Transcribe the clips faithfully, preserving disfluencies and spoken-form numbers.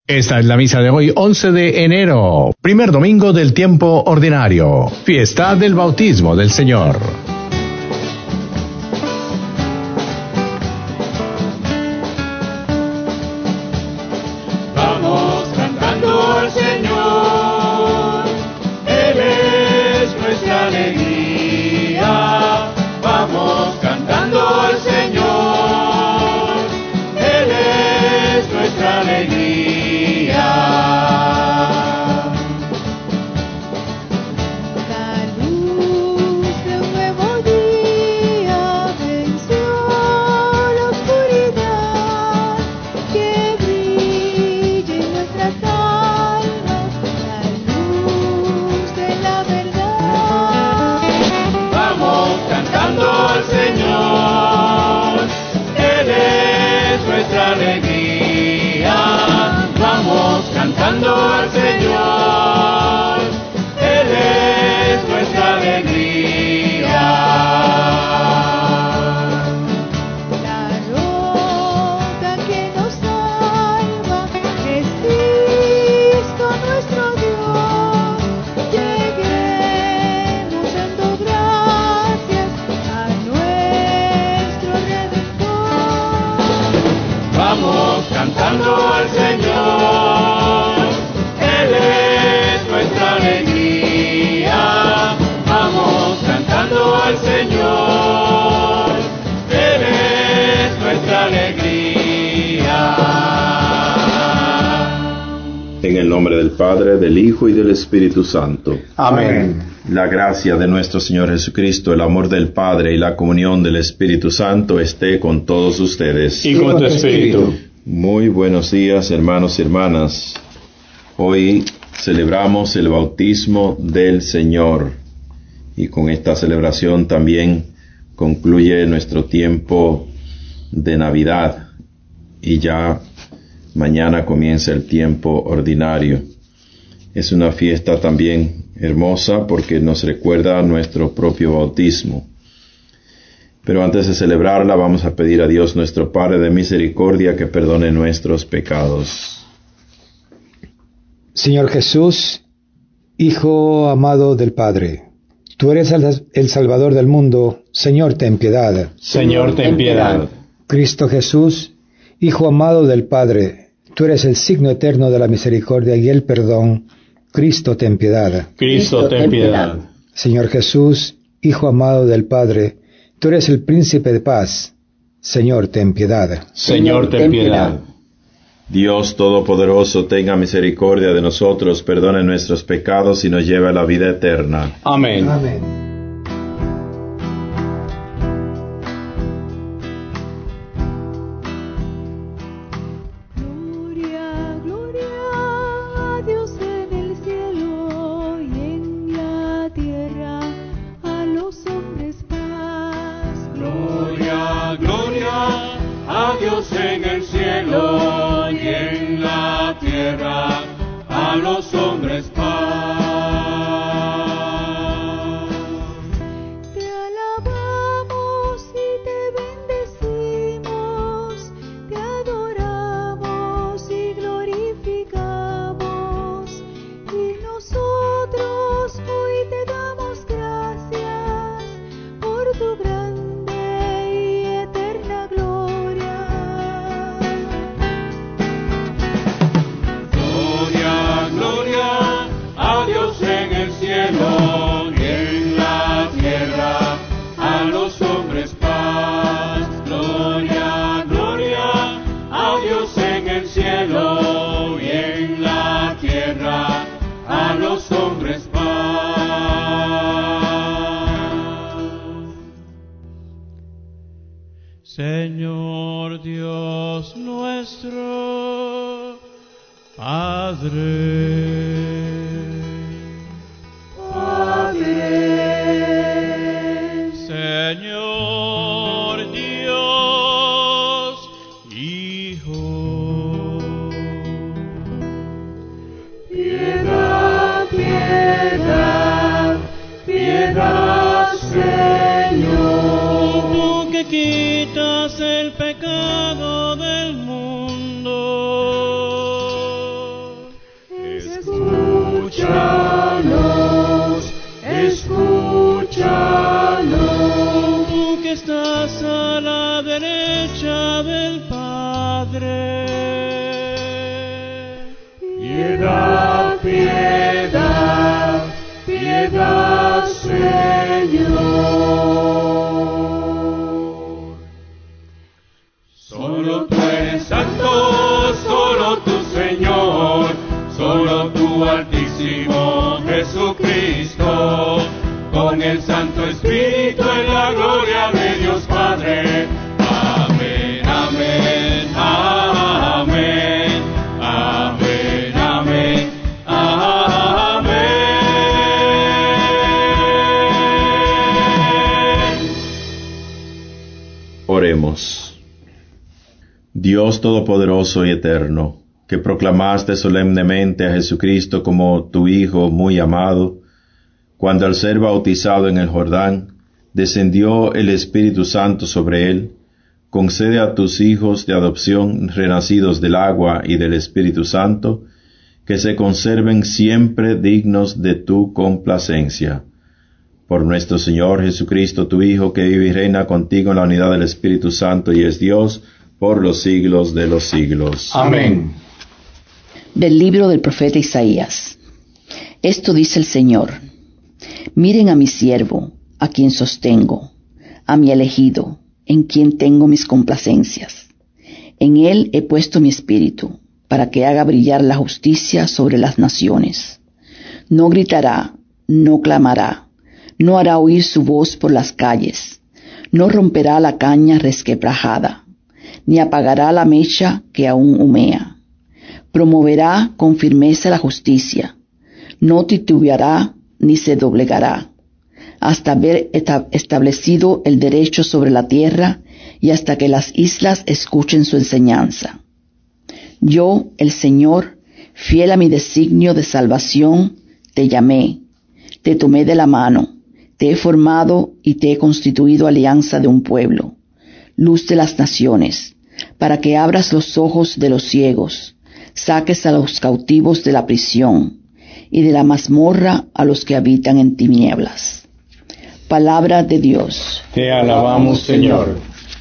Esta es la misa de hoy, once de enero, primer domingo del tiempo ordinario, fiesta del bautismo del Señor. Vamos cantando al Señor, Él es nuestra alegría. Vamos cantando al Señor, Él es nuestra alegría. Cantando al Señor, Él es nuestra alegría. La roca que nos salva es Cristo nuestro Dios. Lleguemos dando gracias a nuestro Redentor. Vamos cantando al Señor. Al Señor, Él es nuestra alegría. En el nombre del Padre, del Hijo y del Espíritu Santo. Amén. La gracia de nuestro Señor Jesucristo, el amor del Padre y la comunión del Espíritu Santo esté con todos ustedes. Y con tu espíritu. Muy buenos días, hermanos y hermanas. Hoy celebramos el bautismo del Señor. Y con esta celebración también concluye nuestro tiempo de Navidad. Y ya mañana comienza el tiempo ordinario. Es una fiesta también hermosa porque nos recuerda nuestro propio bautismo. Pero antes de celebrarla vamos a pedir a Dios nuestro Padre de misericordia que perdone nuestros pecados. Señor Jesús, Hijo amado del Padre, tú eres el Salvador del mundo. Señor, ten piedad. Señor, ten piedad. Cristo Jesús, Hijo amado del Padre, tú eres el signo eterno de la misericordia y el perdón. Cristo, ten piedad. Cristo, ten piedad. Señor Jesús, Hijo amado del Padre, tú eres el príncipe de paz. Señor, ten piedad. Señor, ten piedad. Dios Todopoderoso, tenga misericordia de nosotros, perdone nuestros pecados y nos lleve a la vida eterna. Amén. Amén. Gloria, gloria a Dios en el cielo y en la tierra a los hombres paz. Gloria, gloria a Dios en el cielo. En la tierra a los hombres paz. Te alabamos y te bendecimos, te adoramos y glorificamos, y nosotros hoy te damos gracias por tu grande y eterna gloria. Gloria a Dios en el cielo y en la tierra a los hombres paz. Gloria, gloria a Dios en el cielo y en la tierra a los hombres paz. Señor Dios nuestro, Padre, Padre, Señor Dios, Hijo, piedad, piedad, piedad, Señor. tú que quitas el pecado del mundo, Piedad, piedad, piedad, Señor. Solo tú eres santo, solo tú, Señor, solo tú, Altísimo Jesucristo, con el Santo Espíritu en la gloria de Dios Padre. Amén, amén, amén, amén, amén, amén. Oremos. Dios Todopoderoso y Eterno, que proclamaste solemnemente a Jesucristo como tu Hijo muy amado, cuando al ser bautizado en el Jordán, descendió el Espíritu Santo sobre él, concede a tus hijos de adopción renacidos del agua y del Espíritu Santo, que se conserven siempre dignos de tu complacencia. Por nuestro Señor Jesucristo, tu Hijo, que vive y reina contigo en la unidad del Espíritu Santo y es Dios, por los siglos de los siglos. Amén. Del libro del profeta Isaías. Esto dice el Señor: miren a mi siervo, a quien sostengo, a mi elegido, en quien tengo mis complacencias. En él he puesto mi espíritu, para que haga brillar la justicia sobre las naciones. No gritará, no clamará, no hará oír su voz por las calles, no romperá la caña resquebrajada, ni apagará la mecha que aún humea. Promoverá con firmeza la justicia, no titubeará ni se doblegará, hasta haber establecido el derecho sobre la tierra y hasta que las islas escuchen su enseñanza. Yo, el Señor, fiel a mi designio de salvación, te llamé, te tomé de la mano, te he formado y te he constituido alianza de un pueblo, luz de las naciones, para que abras los ojos de los ciegos, saques a los cautivos de la prisión, y de la mazmorra a los que habitan en tinieblas. Palabra de Dios. Te alabamos, Señor.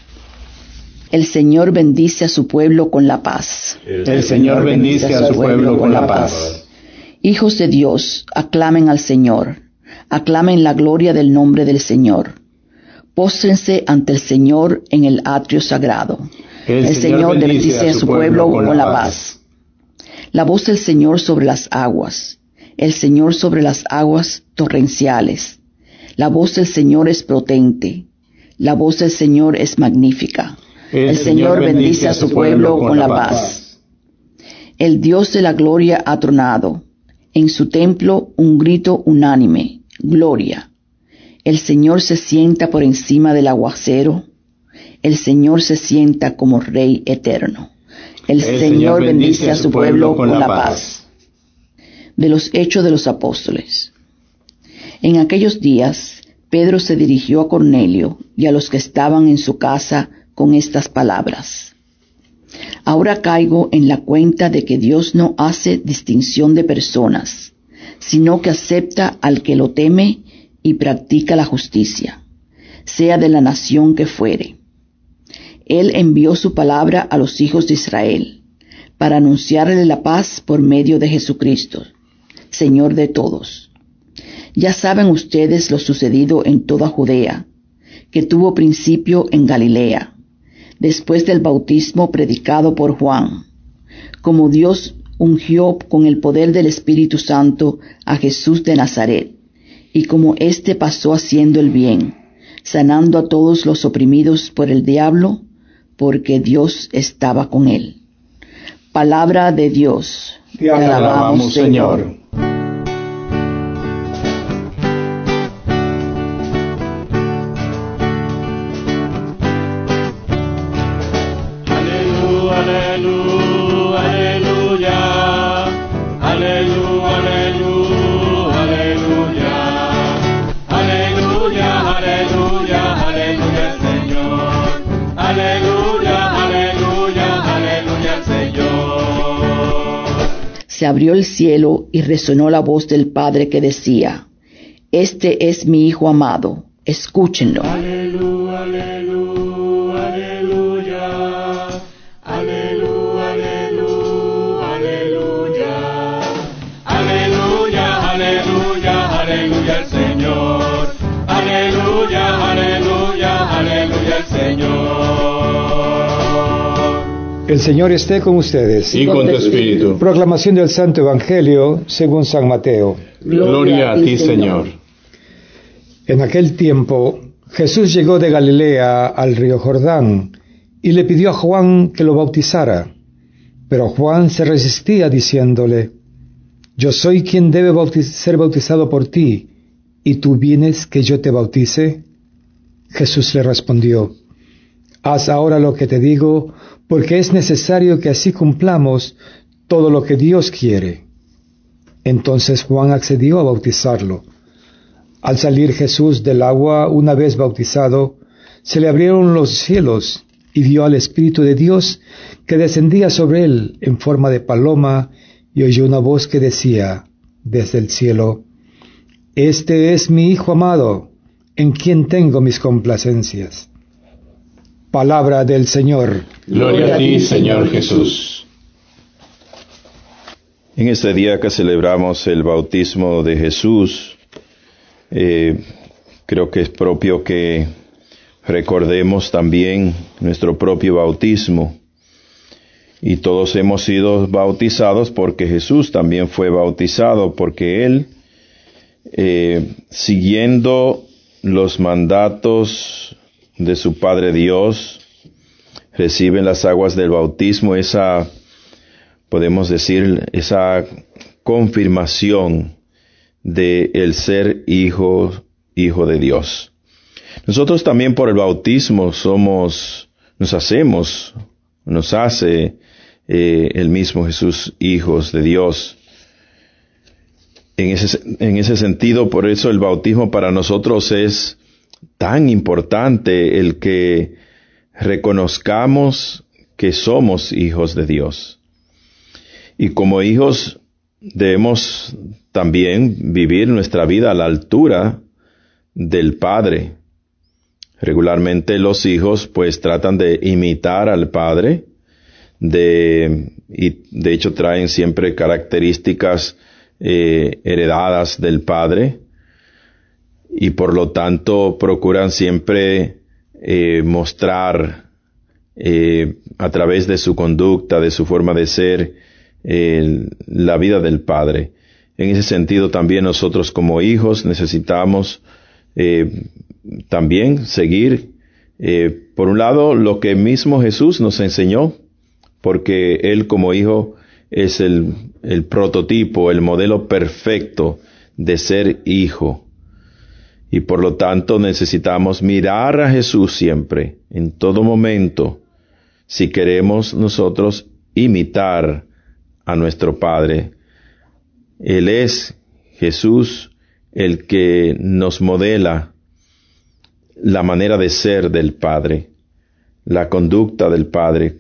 El Señor bendice a su pueblo con la paz. El Señor bendice a su pueblo con la paz. Hijos de Dios, aclamen al Señor, aclamen la gloria del nombre del Señor. Póstrense ante el Señor en el atrio sagrado. El, el Señor bendice a su pueblo con la paz. La voz del Señor sobre las aguas, el Señor sobre las aguas torrenciales. La voz del Señor es potente, la voz del Señor es magnífica. El, el Señor bendice a su pueblo con la paz. El Dios de la gloria ha tronado, en su templo un grito unánime, gloria. El Señor se sienta por encima del aguacero, el Señor se sienta como Rey eterno. El, el Señor bendice a su pueblo con la paz. De los Hechos de los Apóstoles. En aquellos días, Pedro se dirigió a Cornelio y a los que estaban en su casa con estas palabras: ahora caigo en la cuenta de que Dios no hace distinción de personas, sino que acepta al que lo teme y practica la justicia, sea de la nación que fuere. Él envió su palabra a los hijos de Israel, para anunciarle la paz por medio de Jesucristo, Señor de todos. Ya saben ustedes lo sucedido en toda Judea, que tuvo principio en Galilea, después del bautismo predicado por Juan, como Dios ungió con el poder del Espíritu Santo a Jesús de Nazaret, y como éste pasó haciendo el bien, sanando a todos los oprimidos por el diablo, porque Dios estaba con él. Palabra de Dios. Te alabamos, Señor. Aleluya, aleluya, aleluya, aleluya, aleluya, aleluya, aleluya, aleluya, Señor. Aleluya, aleluya, aleluya, Señor. Se abrió el cielo y resonó la voz del Padre que decía: Este es mi Hijo amado, escúchenlo. Aleluya, aleluya, aleluya, aleluya, aleluya, aleluya. El Señor esté con ustedes. Y con tu espíritu. Proclamación del Santo Evangelio según San Mateo. Gloria a ti, Señor. En aquel tiempo, Jesús llegó de Galilea al río Jordán y le pidió a Juan que lo bautizara. Pero Juan se resistía diciéndole: Yo soy quien debe bautiz- ser bautizado por ti, ¿y tú vienes que yo te bautice? Jesús le respondió: Haz ahora lo que te digo, porque es necesario que así cumplamos todo lo que Dios quiere. Entonces Juan accedió a bautizarlo. Al salir Jesús del agua una vez bautizado, se le abrieron los cielos y vio al Espíritu de Dios que descendía sobre él en forma de paloma, y oyó una voz que decía desde el cielo: Este es mi Hijo amado, en quien tengo mis complacencias. Palabra del Señor. Gloria a ti, Señor Jesús. En este día que celebramos el bautismo de Jesús, eh, creo que es propio que recordemos también nuestro propio bautismo. Y todos hemos sido bautizados porque Jesús también fue bautizado, porque Él, eh, siguiendo los mandatos de su Padre Dios, recibe en las aguas del bautismo esa, podemos decir, esa confirmación de el ser hijo, hijo de Dios. Nosotros también por el bautismo somos, nos hacemos, nos hace eh, el mismo Jesús hijos de Dios. En ese, en ese sentido, por eso el bautismo para nosotros es tan importante, el que reconozcamos que somos hijos de Dios. Y como hijos debemos también vivir nuestra vida a la altura del Padre. Regularmente los hijos pues tratan de imitar al Padre, de, y de hecho traen siempre características eh, heredadas del Padre, y por lo tanto procuran siempre eh, mostrar eh, a través de su conducta, de su forma de ser, eh, la vida del Padre. En ese sentido también nosotros como hijos necesitamos eh, también seguir, eh, por un lado, lo que mismo Jesús nos enseñó, porque Él como hijo es el, el prototipo, el modelo perfecto de ser hijo. Y por lo tanto necesitamos mirar a Jesús siempre, en todo momento, si queremos nosotros imitar a nuestro Padre. Él es Jesús el que nos modela la manera de ser del Padre, la conducta del Padre.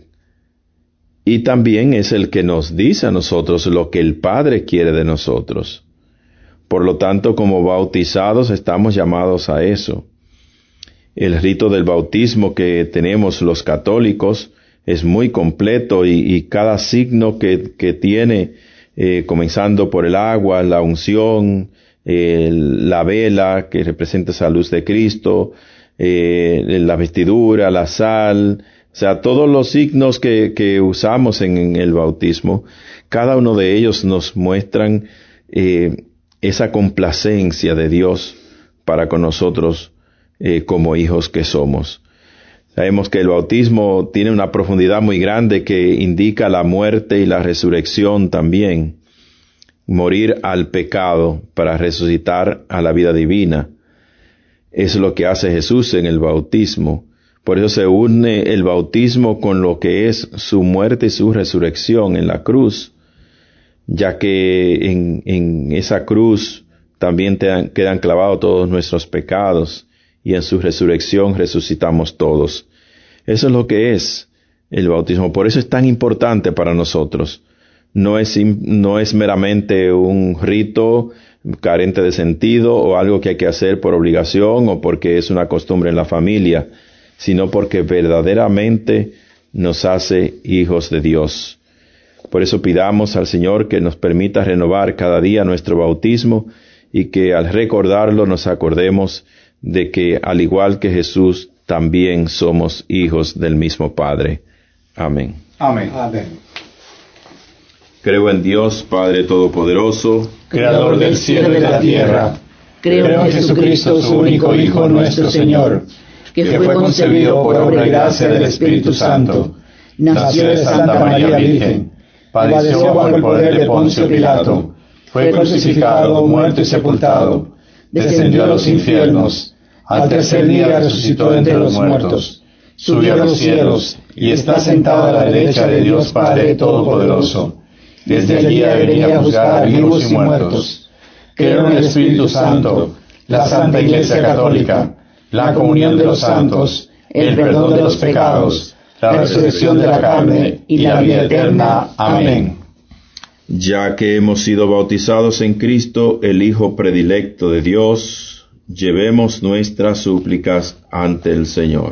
Y también es el que nos dice a nosotros lo que el Padre quiere de nosotros. Por lo tanto, como bautizados estamos llamados a eso. El rito del bautismo que tenemos los católicos es muy completo, y, y cada signo que, que tiene, eh, comenzando por el agua, la unción, eh, la vela que representa esa luz de Cristo, eh, la vestidura, la sal, o sea, todos los signos que, que usamos en, en el bautismo, cada uno de ellos nos muestran eh, esa complacencia de Dios para con nosotros eh, como hijos que somos. Sabemos que el bautismo tiene una profundidad muy grande que indica la muerte y la resurrección también. Morir al pecado para resucitar a la vida divina. Es lo que hace Jesús en el bautismo. Por eso se une el bautismo con lo que es su muerte y su resurrección en la cruz, ya que en, en esa cruz también te, quedan clavados todos nuestros pecados, y en su resurrección resucitamos todos. Eso es lo que es el bautismo. Por eso es tan importante para nosotros. No es, no es meramente un rito carente de sentido, o algo que hay que hacer por obligación o porque es una costumbre en la familia, sino porque verdaderamente nos hace hijos de Dios. Por eso pidamos al Señor que nos permita renovar cada día nuestro bautismo, y que al recordarlo nos acordemos de que, al igual que Jesús, también somos hijos del mismo Padre. Amén. Amén. Amén. Creo en Dios, Padre Todopoderoso, Creador del cielo y de la tierra. Creo en Jesucristo, su único Hijo, nuestro Señor, que fue concebido por obra y gracia del Espíritu Santo. Nació de Santa María Virgen. Padeció bajo el poder de Poncio Pilato. Fue crucificado, muerto y sepultado. Descendió a los infiernos. Al tercer día resucitó de entre los muertos. Subió a los cielos y está sentado a la derecha de Dios Padre Todopoderoso. Desde allí ha de venir a juzgar a vivos y muertos. Creo en el Espíritu Santo, la Santa Iglesia Católica, la comunión de los santos, el perdón de los pecados, la resurrección de la carne y la vida eterna. Amén. ya que hemos sido bautizados en Cristo, el Hijo predilecto de Dios, llevemos nuestras súplicas ante el Señor.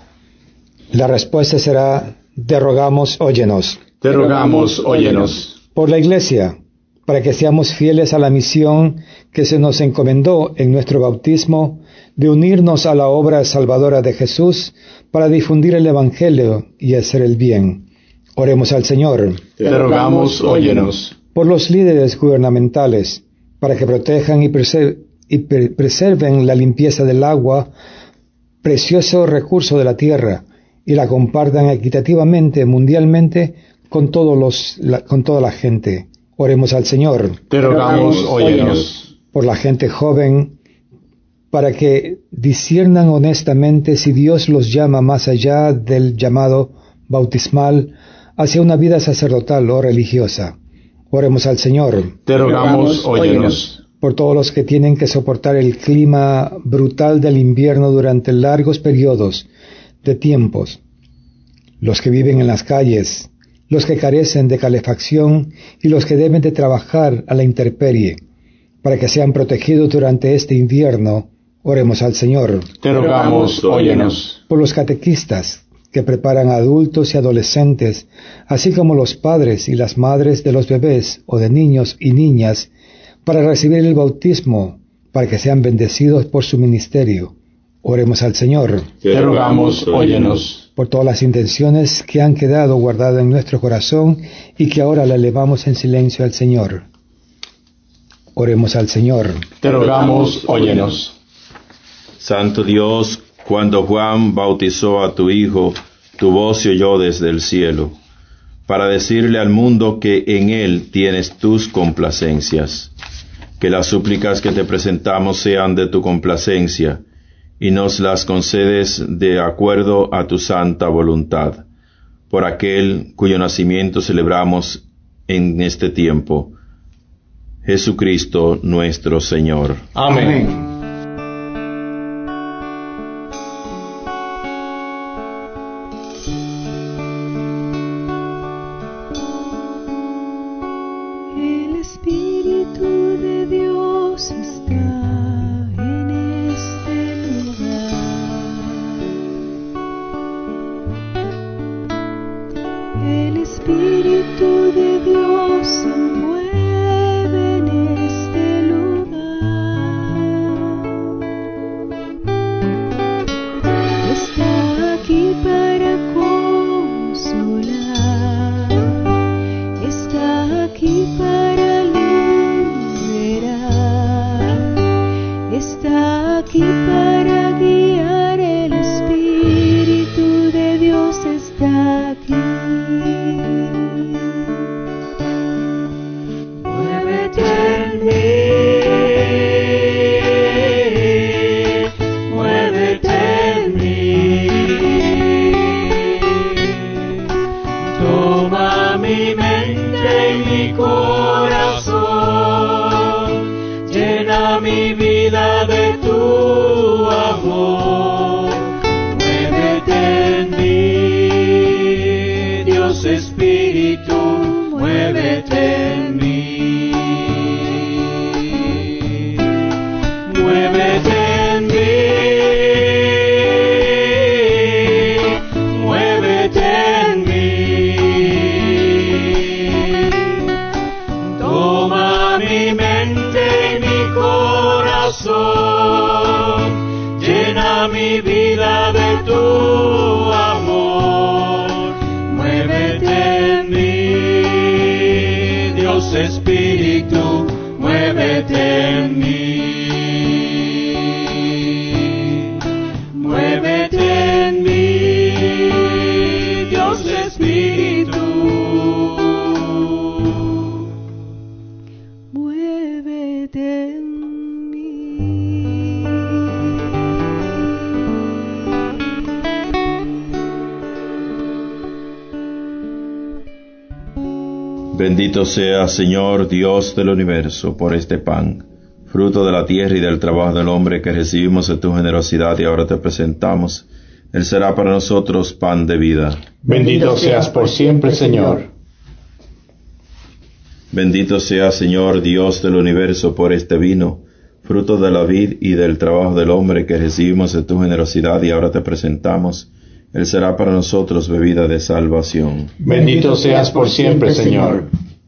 La respuesta será: te rogamos, óyenos. Te rogamos, óyenos. Por la Iglesia, para que seamos fieles a la misión que se nos encomendó en nuestro bautismo, de unirnos a la obra salvadora de Jesús para difundir el Evangelio y hacer el bien. Oremos al Señor. Te rogamos, óyenos. Por los líderes gubernamentales, para que protejan y, preser- y pre- preserven la limpieza del agua, precioso recurso de la tierra, y la compartan equitativamente mundialmente con, todos los, la, con toda la gente. Oremos al Señor. Te rogamos, óyenos. Por la gente joven, para que disciernan honestamente si Dios los llama más allá del llamado bautismal hacia una vida sacerdotal o religiosa. Oremos al Señor. Te rogamos, óyenos. Por todos los que tienen que soportar el clima brutal del invierno durante largos periodos de tiempos, los que viven en las calles, los que carecen de calefacción y los que deben de trabajar a la intemperie, para que sean protegidos durante este invierno. Oremos al Señor. Te rogamos, óyenos. Por los catequistas que preparan a adultos y adolescentes, así como los padres y las madres de los bebés o de niños y niñas, para recibir el bautismo, para que sean bendecidos por su ministerio. Oremos al Señor. Te rogamos, óyenos. Por todas las intenciones que han quedado guardadas en nuestro corazón y que ahora la elevamos en silencio al Señor. Oremos al Señor. Te rogamos, óyenos. Santo Dios, cuando Juan bautizó a tu Hijo, tu voz se oyó desde el cielo, para decirle al mundo que en él tienes tus complacencias. Que las súplicas que te presentamos sean de tu complacencia, y nos las concedes de acuerdo a tu santa voluntad, por aquel cuyo nacimiento celebramos en este tiempo, Jesucristo nuestro Señor. Amén. El Espíritu de Dios está en este lugar. El Espíritu de Dios se mueve en este lugar. Está aquí para consolar. Está aquí para liberar. Está aquí para guiar. El Espíritu de Dios está aquí. Muévete en mí, muévete en mí. Toma mi mente y mi corazón, llena mi vida de tu amor. Muévete en mí, Dios Espíritu, muévete en mí. Muévete en mí, muévete en mí. Toma mi mente y mi corazón, llena mi vida de tu amor. Muévete Dios Espíritu, muévete en mí. Muévete en mí, Dios Espíritu. Muévete en Bendito sea, Señor, Dios del universo, por este pan, fruto de la tierra y del trabajo del hombre que recibimos de tu generosidad y ahora te presentamos. Él será para nosotros pan de vida. Bendito seas por siempre, Señor. Bendito sea, Señor, Dios del universo, por este vino, fruto de la vid y del trabajo del hombre que recibimos de tu generosidad y ahora te presentamos. Él será para nosotros bebida de salvación. Bendito seas por siempre, Señor.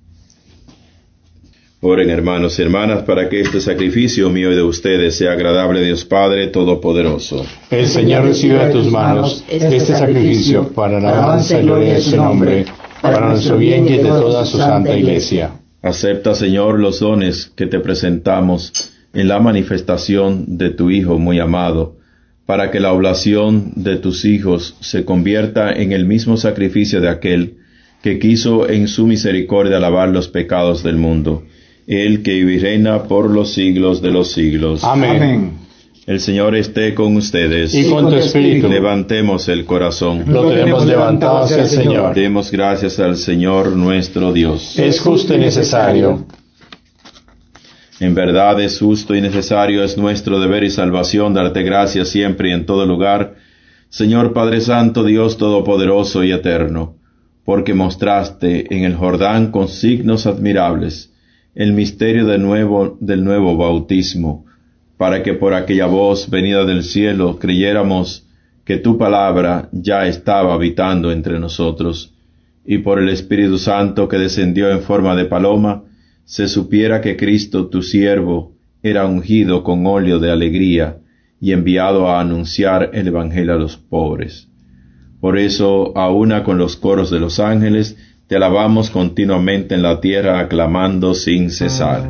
Oren, hermanos y hermanas, para que este sacrificio mío y de ustedes sea agradable a Dios Padre Todopoderoso. El Señor recibe de tus manos este sacrificio para la alabanza y gloria de su nombre, para nuestro bien y de toda su santa Iglesia. Acepta, Señor, los dones que te presentamos en la manifestación de tu Hijo muy amado, para que la oblación de tus hijos se convierta en el mismo sacrificio de aquel que quiso en su misericordia lavar los pecados del mundo, Él que vive y reina por los siglos de los siglos. Amén. Amén. El Señor esté con ustedes. Y con tu espíritu. Levantemos el corazón. Lo tenemos levantado hacia el Señor. Demos gracias al Señor nuestro Dios. Es justo y necesario. En verdad es justo y necesario, es nuestro deber y salvación darte gracias siempre y en todo lugar, Señor Padre Santo, Dios Todopoderoso y Eterno, porque mostraste en el Jordán con signos admirables el misterio de nuevo, del nuevo bautismo, para que por aquella voz venida del cielo creyéramos que tu palabra ya estaba habitando entre nosotros, y por el Espíritu Santo que descendió en forma de paloma, se supiera que Cristo, tu siervo, era ungido con óleo de alegría y enviado a anunciar el Evangelio a los pobres. Por eso, a una con los coros de los ángeles, te alabamos continuamente en la tierra, aclamando sin cesar.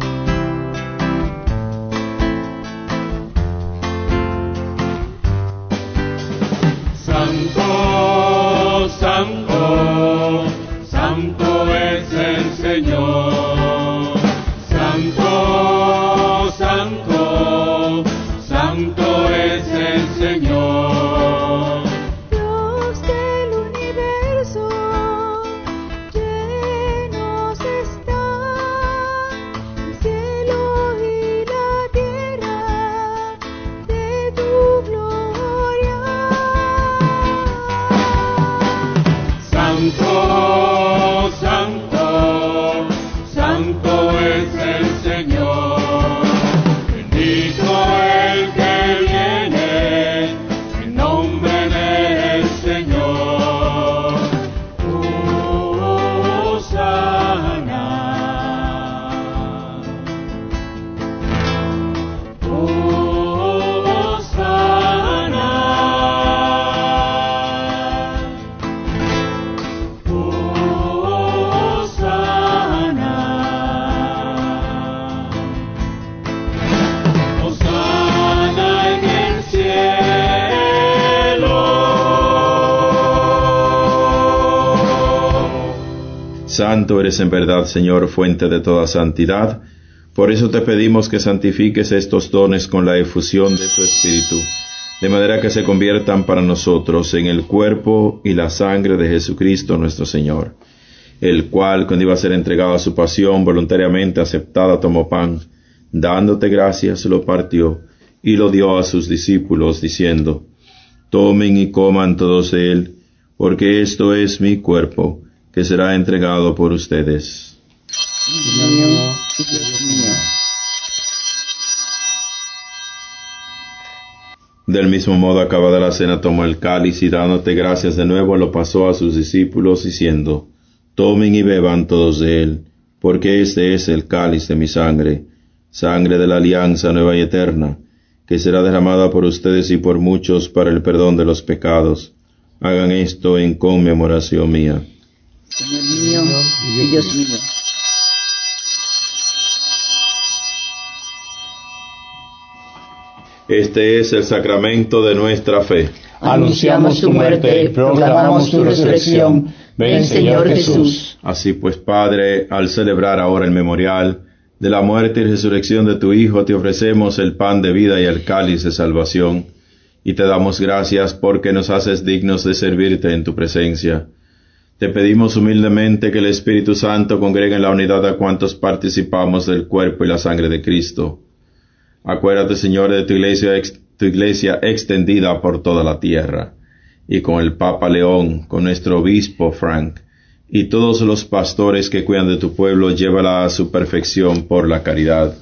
Santo, santo, santo es el Señor. Santo, santo, santo es el Señor. Dios del universo, llenos están el cielo y la tierra de tu gloria. Santo, santo, santo es el Señor. Bendito el que viene en nombre del Señor. Hosana. Santo eres en verdad, Señor, fuente de toda santidad. Por eso te pedimos que santifiques estos dones con la efusión de tu Espíritu, de manera que se conviertan para nosotros en el cuerpo y la sangre de Jesucristo nuestro Señor, el cual, cuando iba a ser entregado a su pasión, voluntariamente aceptada, tomó pan, dándote gracias, lo partió y lo dio a sus discípulos, diciendo: Tomen y coman todos de él, porque esto es mi cuerpo, que será entregado por ustedes. Dios mío y Dios mío. Del mismo modo, acabada la cena, tomó el cáliz y dándote gracias de nuevo, lo pasó a sus discípulos, diciendo: Tomen y beban todos de él, porque este es el cáliz de mi sangre, sangre de la alianza nueva y eterna, que será derramada por ustedes y por muchos para el perdón de los pecados. Hagan esto en conmemoración mía. Señor mío y Dios mío. Este es el sacramento de nuestra fe. Anunciamos tu muerte, proclamamos tu resurrección. Ven, Señor Jesús. Así pues, Padre, al celebrar ahora el memorial de la muerte y resurrección de tu Hijo, te ofrecemos el pan de vida y el cáliz de salvación, y te damos gracias porque nos haces dignos de servirte en tu presencia. Te pedimos humildemente que el Espíritu Santo congregue en la unidad a cuantos participamos del cuerpo y la sangre de Cristo. Acuérdate, Señor, de tu iglesia, ex, tu iglesia extendida por toda la tierra, y con el Papa León, con nuestro obispo Frank, y todos los pastores que cuidan de tu pueblo, llévala a su perfección por la caridad.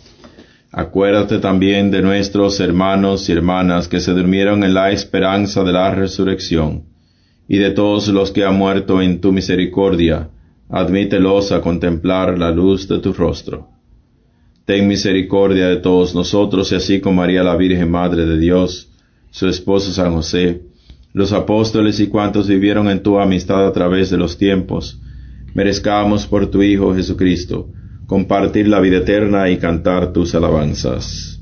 Acuérdate también de nuestros hermanos y hermanas que se durmieron en la esperanza de la resurrección, y de todos los que han muerto en tu misericordia, admítelos a contemplar la luz de tu rostro. Ten misericordia de todos nosotros, y así como María la Virgen Madre de Dios, su esposo San José, los apóstoles y cuantos vivieron en tu amistad a través de los tiempos, merezcamos por tu Hijo Jesucristo compartir la vida eterna y cantar tus alabanzas.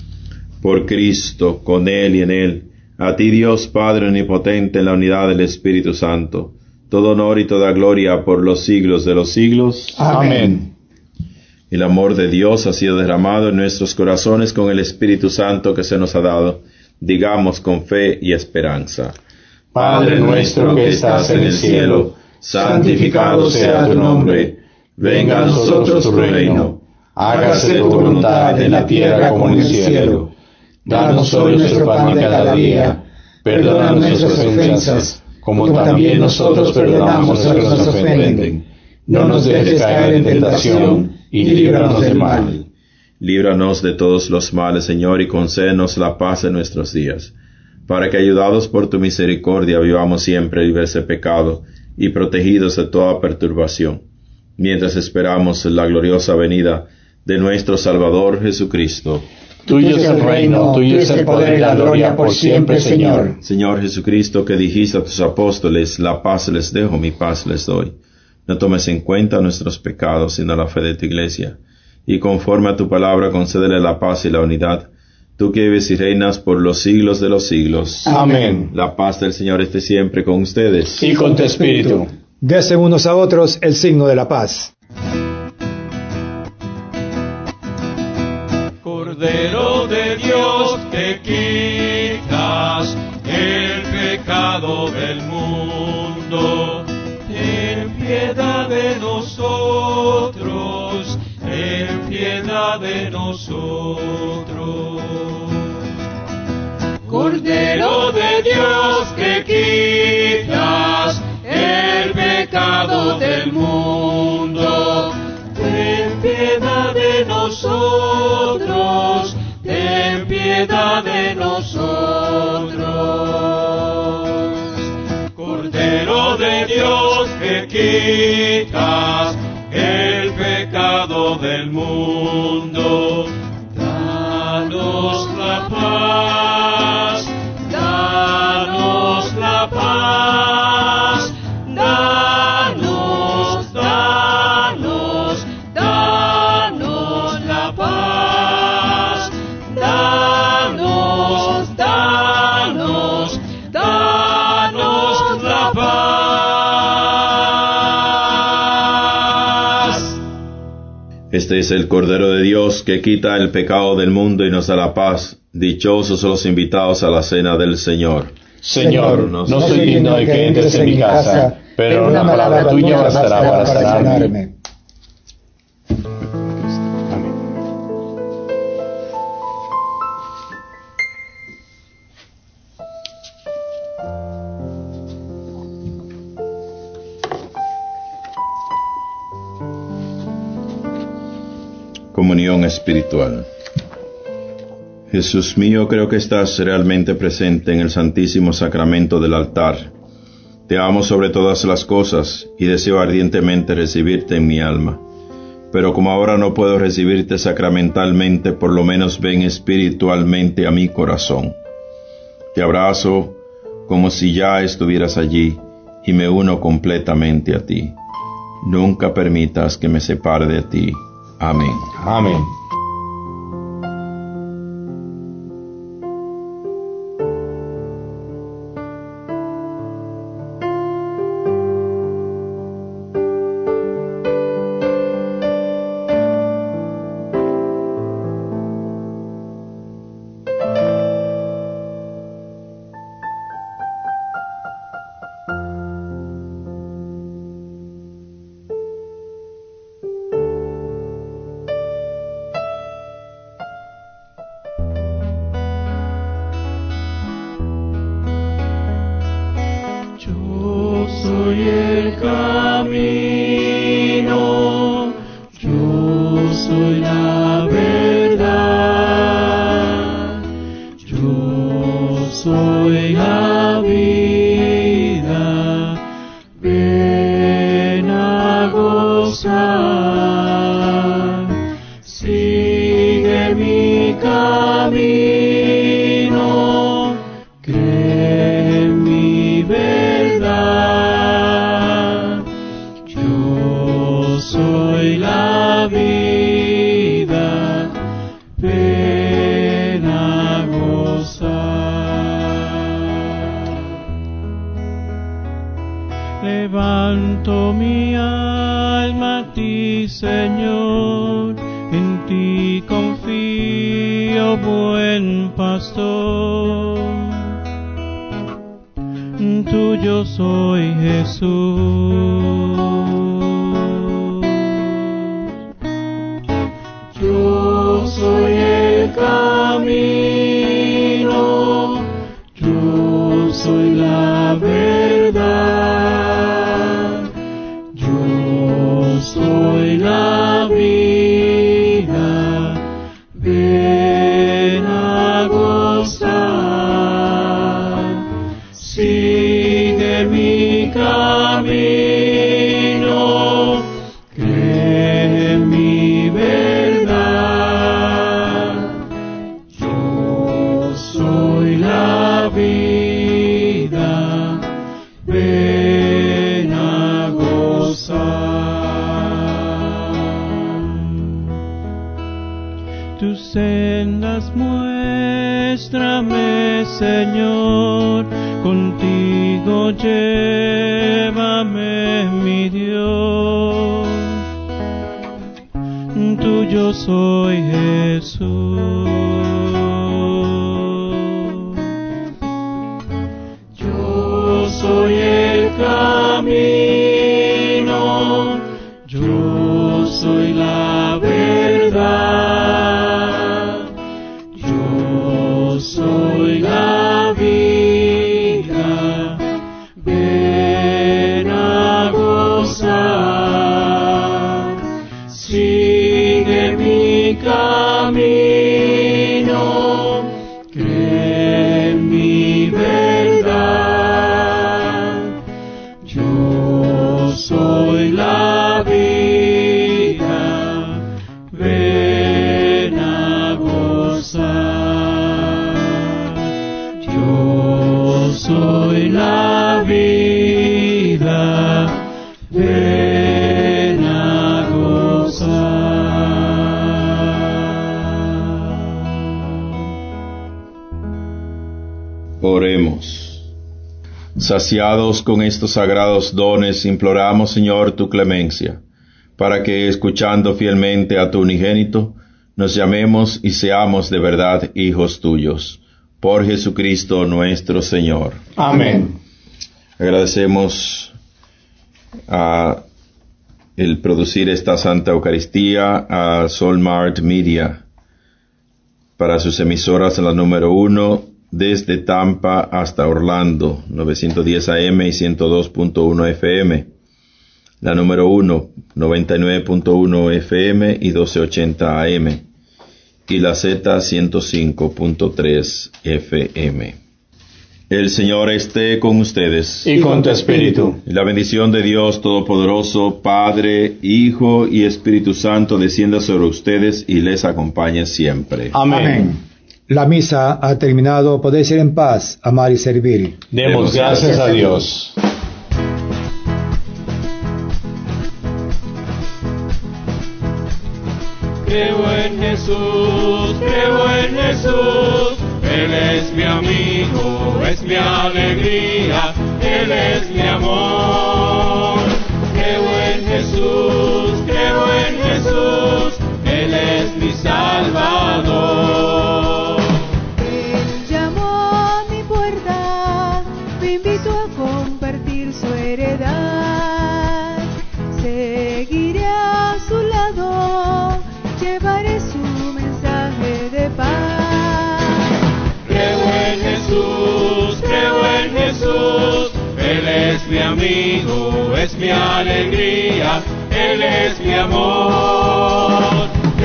Por Cristo, con Él y en Él, a ti Dios Padre omnipotente, en la unidad del Espíritu Santo, todo honor y toda gloria por los siglos de los siglos. Amén. El amor de Dios ha sido derramado en nuestros corazones con el Espíritu Santo que se nos ha dado. Digamos con fe y esperanza: Padre nuestro que estás en el cielo, santificado sea tu nombre. Venga a nosotros tu reino. Hágase tu voluntad en la tierra como en el cielo. Danos hoy nuestro pan de cada día. Perdona nuestras ofensas, como también nosotros perdonamos a los que nos ofenden. No nos dejes caer en tentación, y líbranos del mal. Líbranos de todos los males, Señor, y concédenos la paz en nuestros días, para que, ayudados por tu misericordia, vivamos siempre libres de pecado y protegidos de toda perturbación, mientras esperamos la gloriosa venida de nuestro Salvador Jesucristo. Tuyo es el reino, tuyo es el poder y la gloria por siempre, Señor. Señor Jesucristo, que dijiste a tus apóstoles: la paz les dejo, mi paz les doy. No tomes en cuenta nuestros pecados, sino la fe de tu iglesia, y conforme a tu palabra concédele la paz y la unidad, tú que vives y reinas por los siglos de los siglos. Amén. La paz del Señor esté siempre con ustedes. Y con tu espíritu. Desen unos a otros el signo de la paz. Cordero de Dios, que quitas el pecado del mundo, ten piedad de nosotros, ten piedad de nosotros. Cordero de Dios, que quitas el pecado del mundo, ten piedad de nosotros, ten piedad de nosotros. Cordero de Dios, que quitas el pecado del mundo, danos la paz, danos la paz, danos, danos, danos la paz, danos, danos, danos la paz. Este es el Cordero de Dios que quita el pecado del mundo y nos da la paz. Dichosos los invitados a la cena del Señor. Señor, no soy digno de que entres en mi casa, pero una palabra tuya bastará para sanarme. Comunión espiritual. Jesús mío, creo que estás realmente presente en el Santísimo Sacramento del altar. Te amo sobre todas las cosas y deseo ardientemente recibirte en mi alma. Pero como ahora no puedo recibirte sacramentalmente, por lo menos ven espiritualmente a mi corazón. Te abrazo como si ya estuvieras allí y me uno completamente a ti. Nunca permitas que me separe de ti. Amén. Amén. soy la verdad, yo soy la vida, ven a gozar, sigue mi camino, cree en mi verdad, yo soy la vida, ven a gozar. Levanto mi alma a ti, Señor, en ti confío, buen pastor. Tuyo soy, Jesús. Yo soy el camino, yo soy la verdad, yo soy la vida, ven a gozar, sigue mi camino, cree en mi verdad, yo soy la vida, ven a gozar. Tus sendas muéstrame, Señor, contigo llévame, mi Dios. Tuyo soy, Jesús. Yo soy el camino, yo soy la verdad, yo soy la vida, ven a gozar, sigue mi camino, cree en mi verdad, yo soy la vida, ven a gozar, yo soy la vida, ven a gozar. Oremos. Saciados con estos sagrados dones, imploramos, Señor, tu clemencia, para que, escuchando fielmente a tu unigénito, nos llamemos y seamos de verdad hijos tuyos. Por Jesucristo nuestro Señor. Amén. Agradecemos a el producir esta Santa Eucaristía a Solmart Media para sus emisoras en la número uno desde Tampa hasta Orlando, novecientos diez A M y ciento dos punto uno F M. La número uno, noventa y nueve punto uno F M y doce ochenta A M. Y la Z, ciento cinco punto tres F M. El Señor esté con ustedes. Y con tu espíritu. Y la bendición de Dios Todopoderoso, Padre, Hijo y Espíritu Santo, descienda sobre ustedes y les acompañe siempre. Amén. La misa ha terminado, podéis ir en paz, amar y servir. Demos gracias a Dios. Creo en Jesús, creo en Jesús, Él es mi amigo, es mi alegría, Él es mi amor. Creo en Jesús, creo en Jesús, Él es mi Salvador. Él llamó a mi puerta, me invito a compartir su heredad. Seguiré a su lado, llevaré su mensaje de paz. Creo en Jesús, creo en Jesús, Él es mi amigo, es mi alegría, Él es mi amor.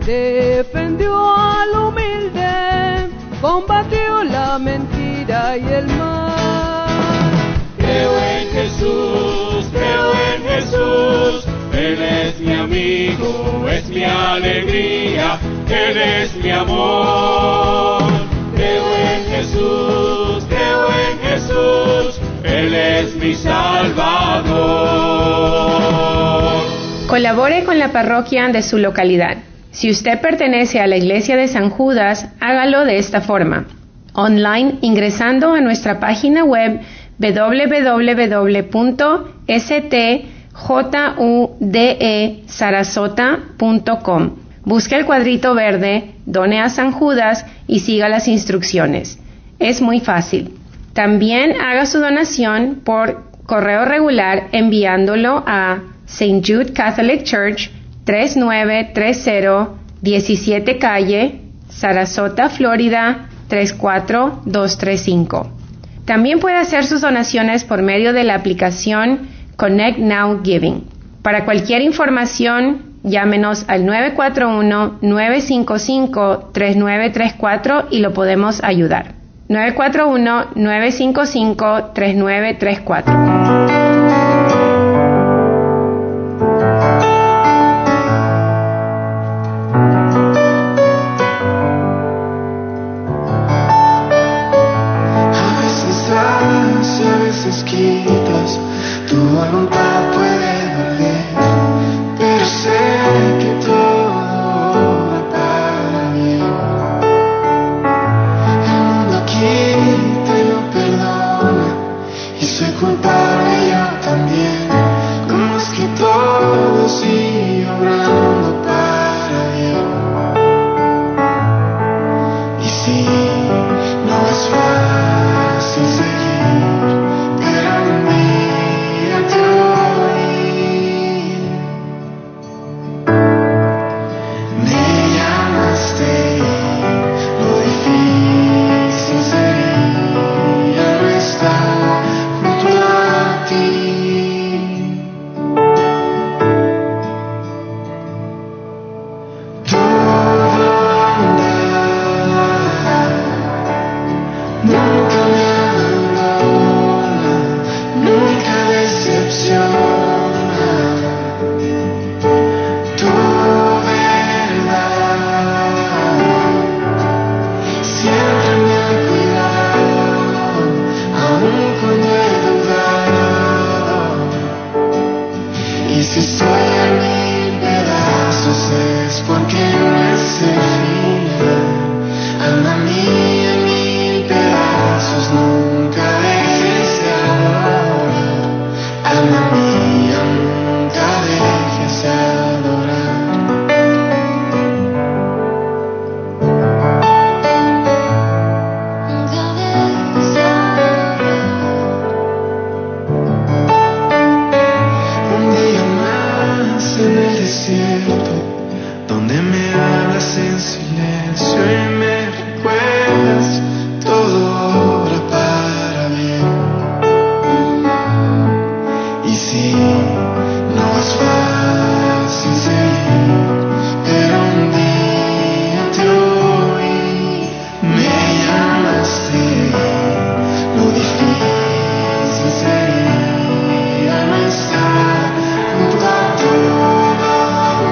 defendió al humilde, combatió la mentira y el mal. Creo en Jesús, creo en Jesús, Él es mi amigo, es mi alegría, Él es mi amor. Creo en Jesús, creo en Jesús, Él es mi Salvador. Colabore con la parroquia de su localidad. Si usted pertenece a la iglesia de San Judas, hágalo de esta forma. Online, ingresando a nuestra página web doble u doble u doble u punto s t j u d e sarasota punto com. Busque el cuadrito verde, done a San Judas y siga las instrucciones. Es muy fácil. También haga su donación por correo regular enviándolo a Saint Jude Catholic Church, tres nueve tres cero, diecisiete Calle, Sarasota, Florida, tres cuatro dos tres cinco. También puede hacer sus donaciones por medio de la aplicación Connect Now Giving. Para cualquier información, llámenos al nueve cuatro uno, nueve cinco cinco, tres nueve tres cuatro y lo podemos ayudar. nueve cuatro uno, nueve cinco cinco, tres nueve tres cuatro. Quitas, tu voluntad puede doler, pero sé que todo obra para bien. El mundo aquí te lo perdona y soy culpable yo también. ¿Cómo es que todo sigue obrando para bien? Y si no es fácil seguir,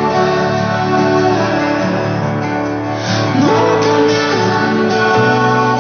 no cambiando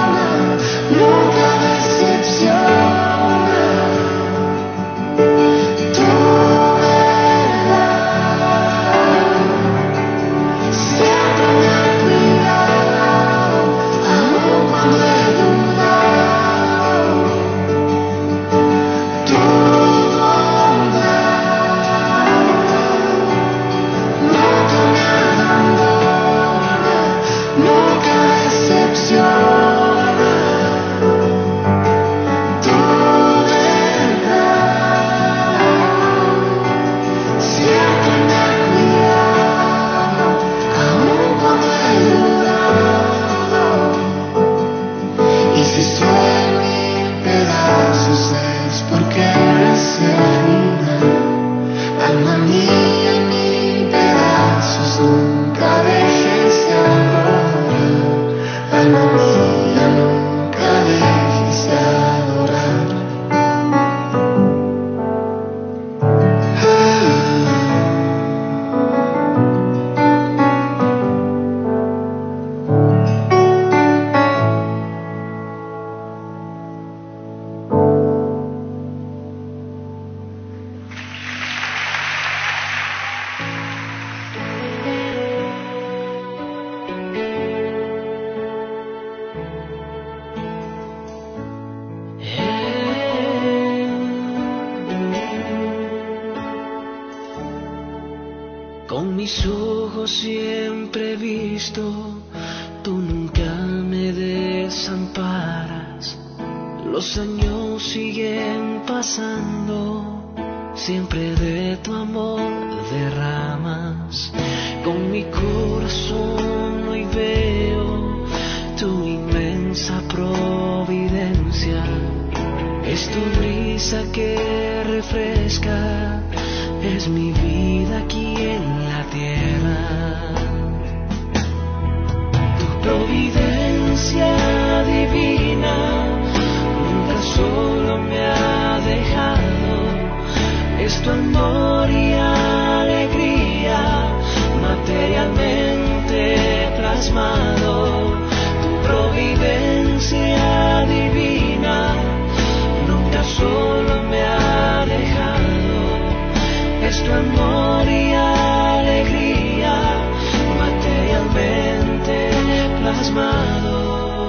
mis ojos siempre he visto, tú nunca me desamparas. Los años siguen pasando, siempre de tu amor derramas. Con mi corazón hoy veo tu inmensa providencia. Es tu brisa que refresca, es mi vida aquí en la tierra. Tu providencia divina nunca solo me ha dejado, es tu amor y alegría materialmente plasmado. Tu providencia divina nunca solo me ha dejado, es tu amor y alegría materialmente plasmado.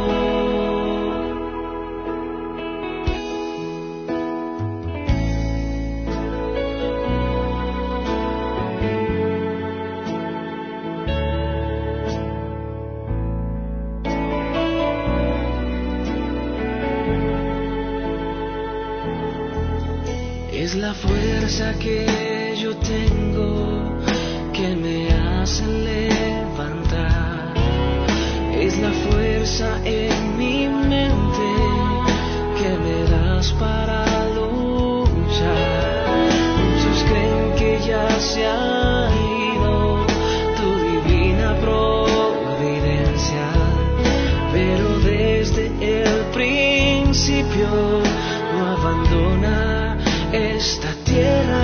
Es la fuerza que yo tengo que me hace levantar. Es la fuerza en mi mente que me das para luchar. Muchos creen que ya se ha ido tu divina providencia, pero desde el principio no abandona esta tierra.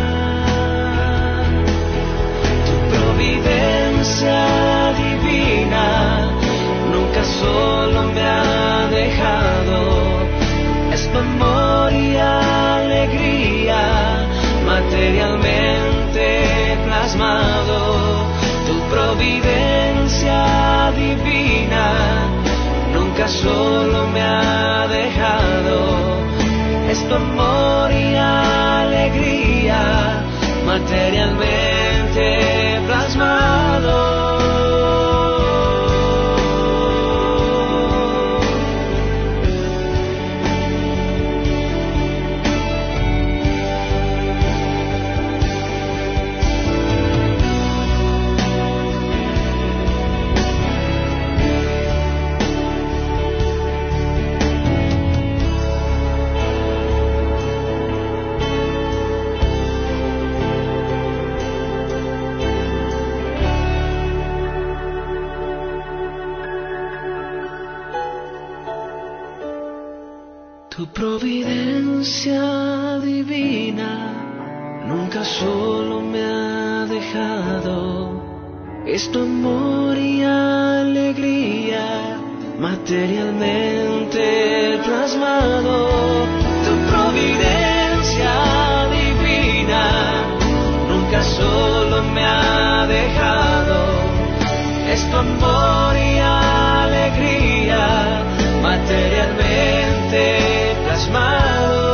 Tu providencia divina nunca solo me ha dejado, es tu amor y alegría materialmente plasmado. Tu providencia divina nunca solo me ha dejado, es tu amor y alegría materialmente plasmado. Tu providencia divina nunca solo me ha dejado, es tu amor y alegría materialmente plasmado. Tu providencia divina nunca solo me ha dejado, es tu amor y alegría materialmente plasmado.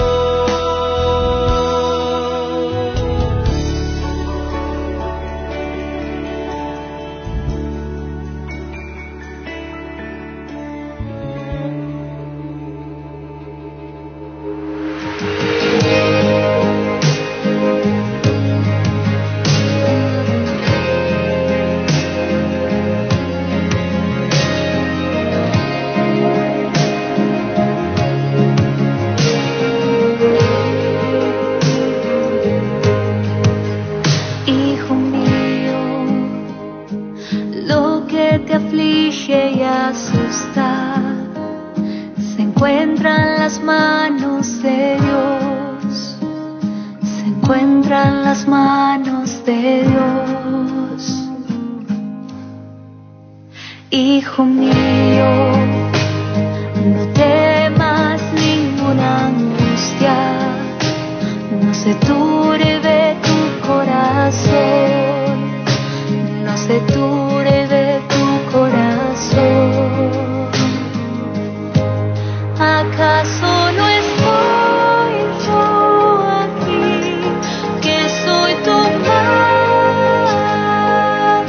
Se encuentra en las manos de Dios, se encuentra en las manos de Dios. Hijo mío, no temas ninguna angustia, no se turbe tu corazón, no se turbe tu corazón. ¿Acaso no estoy yo aquí, que soy tu Padre?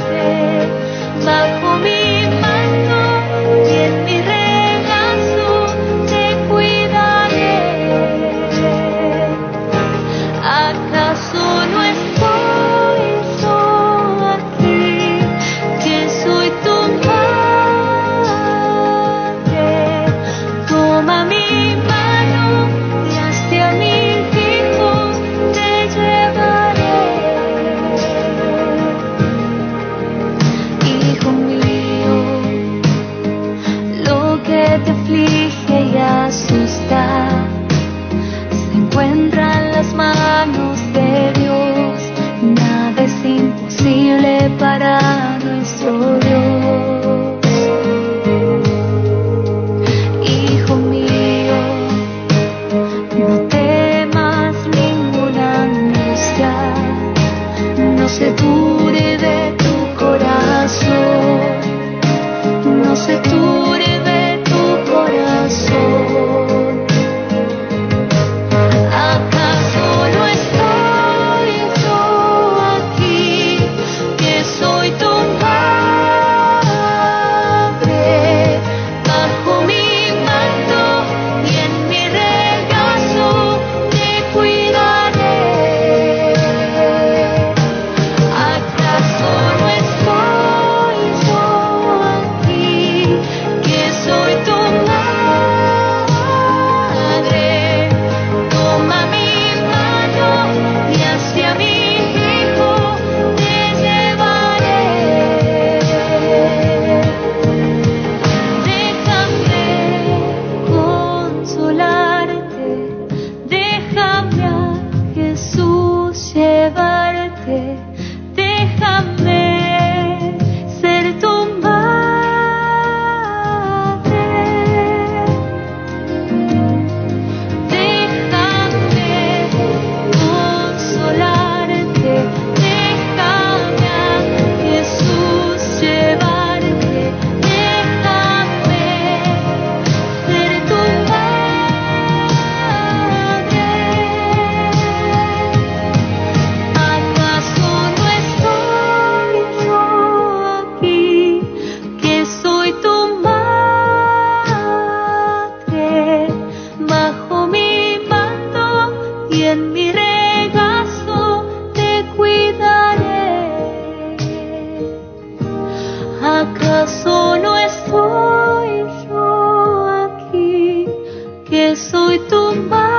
¿Acaso no estoy yo aquí, que soy tu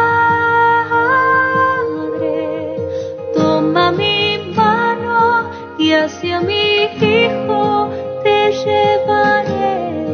madre? Toma mi mano y hacia mi hijo te llevaré.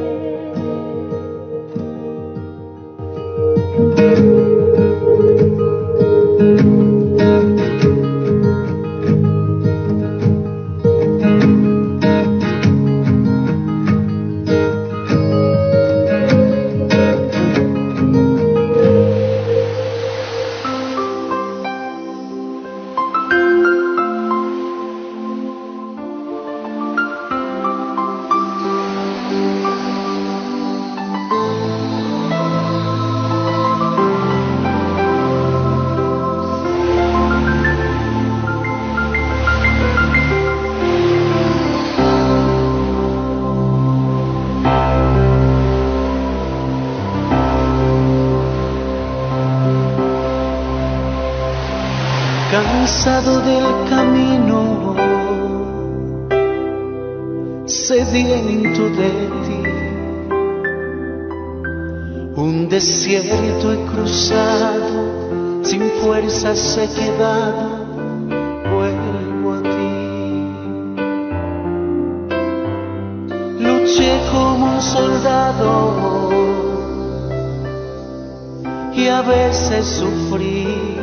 Cansado del camino, sediento de ti, un desierto he cruzado, sin fuerzas he quedado, vuelvo a ti. Luché como un soldado y a veces sufrí.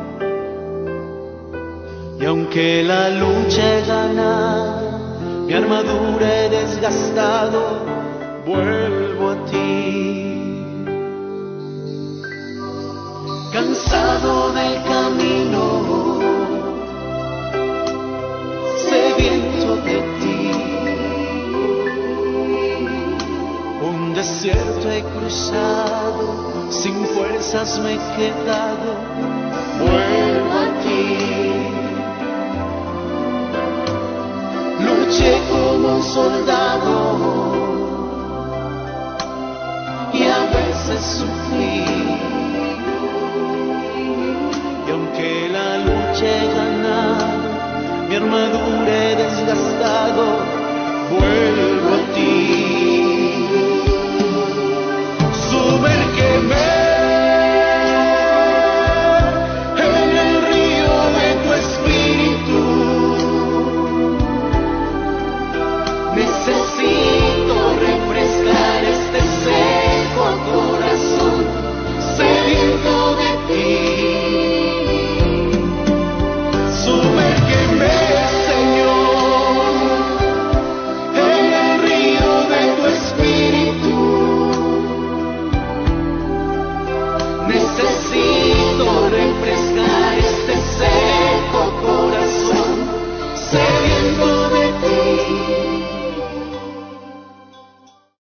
Y aunque la lucha he ganado, mi armadura he desgastado, vuelvo a ti. Cansado del camino, sediento de ti, un desierto he cruzado, sin fuerzas me he quedado, vuelvo a ti. Luché como un soldado y a veces sufrí. Y aunque la lucha he ganado, mi armadura he desgastado,